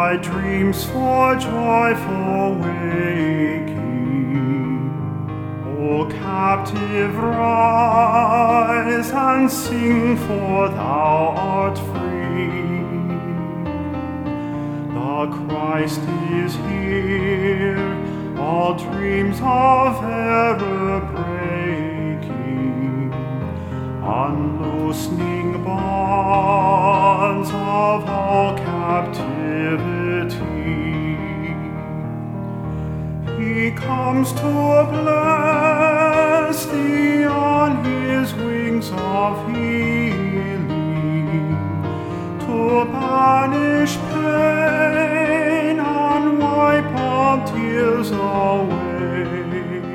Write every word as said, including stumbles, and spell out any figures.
thy dreams for joyful waking. O captive, rise and sing, for thou art free. The Christ is here, all dreams of error breaking, unloosening bonds of all captivity. He comes to bless thee on his wings of healing, to banish pain and wipe all tears away.